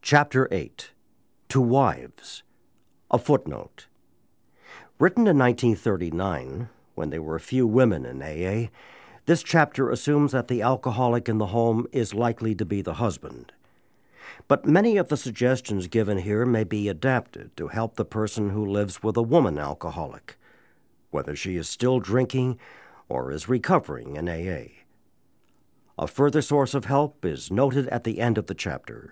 Chapter 8, To Wives, a Footnote. Written in 1939, when there were few women in AA, this chapter assumes that the alcoholic in the home is likely to be the husband. But many of the suggestions given here may be adapted to help the person who lives with a woman alcoholic, whether she is still drinking or is recovering in AA. A further source of help is noted at the end of the chapter.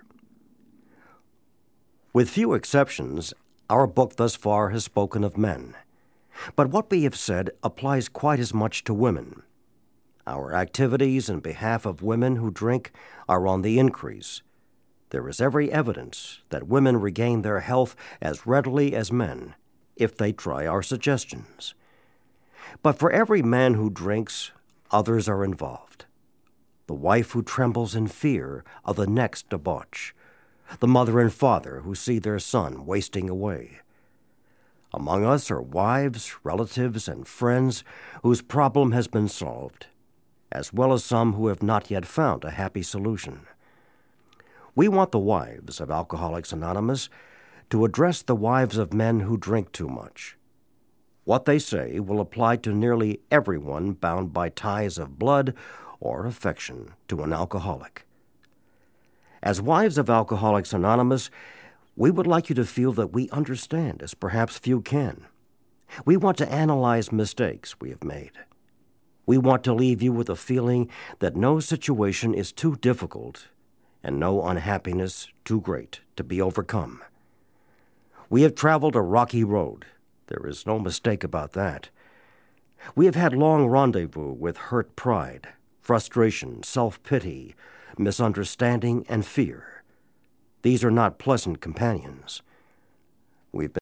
With few exceptions, our book thus far has spoken of men. But what we have said applies quite as much to women. Our activities in behalf of women who drink are on the increase. There is every evidence that women regain their health as readily as men if they try our suggestions. But for every man who drinks, others are involved. The wife who trembles in fear of the next debauch, the mother and father who see their son wasting away. Among us are wives, relatives, and friends whose problem has been solved, as well as some who have not yet found a happy solution. We want the wives of Alcoholics Anonymous to address the wives of men who drink too much. What they say will apply to nearly everyone bound by ties of blood or affection to an alcoholic. As wives of Alcoholics Anonymous, we would like you to feel that we understand as perhaps few can. We want to analyze mistakes we have made. We want to leave you with a feeling that no situation is too difficult and no unhappiness too great to be overcome. We have traveled a rocky road. There is no mistake about that. We have had long rendezvous with hurt pride, frustration, self-pity, misunderstanding, and fear. These are not pleasant companions. We've been